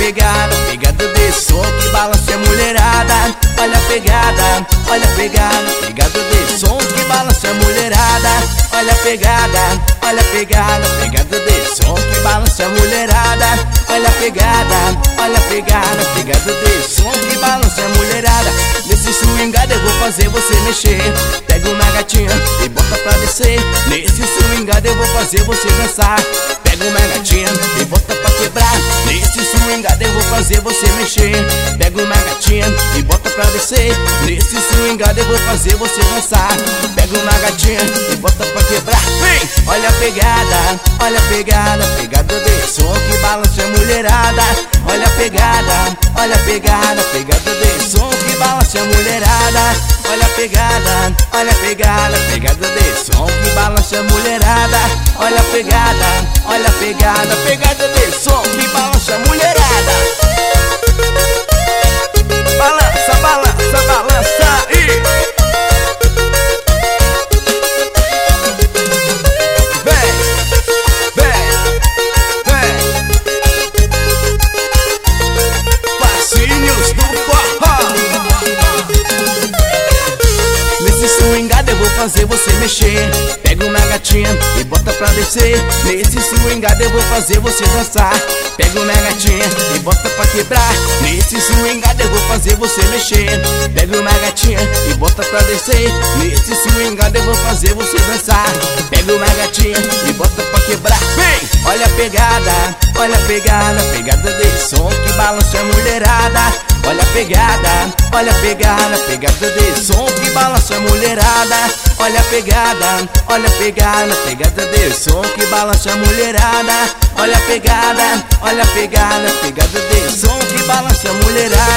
pegada, pegada desse som que balança a mulherada. Olha a pegada, olha a pegada, pegada desse som que balança a mulherada. Olha a pegada, olha a pegada, pegada desse som que balança a mulherada. Olha a pegada, olha a pegada, pegada desse som que balança a mulherada. Nesse swingado eu vou fazer você mexer. Pega uma gatinha e bota pra descer. Nesse swingado eu vou fazer você dançar. Pega uma gatinha e bota pra quebrar. Nesse swingado eu vou fazer você mexer. Pega uma gatinha e bota pra descer. Nesse swingado eu vou fazer você dançar. Pega uma gatinha e bota pra quebrar. Vem! Olha a pegada, olha a pegada, pegada desse som que balança a mulherada. Olha a pegada, olha a pegada, pegada desse som que balança a mulherada. Olha a pegada, olha a pegada, pegada desse som que balança a mulherada. Olha a pegada, olha a pegada, pegada desse som que balança a mulherada. Balança, balança, balança e vem, vem, vem. Passinhos do forró. Nesse swingado eu vou fazer você mexer. Pega uma gatinha e bota pra descer. Nesse swingado eu vou fazer você dançar. Pega uma gatinha e bota pra quebrar. Nesse swingado eu vou fazer você mexer. Pega uma gatinha e bota pra descer. Nesse swingado eu vou fazer você dançar. Pega uma gatinha e bota pra quebrar. Vem! Olha a pegada, olha a pegada, pegada desse som que balança a mulherada. Olha a pegada, olha a pegada, pegada desse som que balança a mulherada. Olha a pegada, olha a pegada, pegada desse som que balança a mulherada. Olha a pegada, olha a pegada, pegada desse som que balança a mulherada.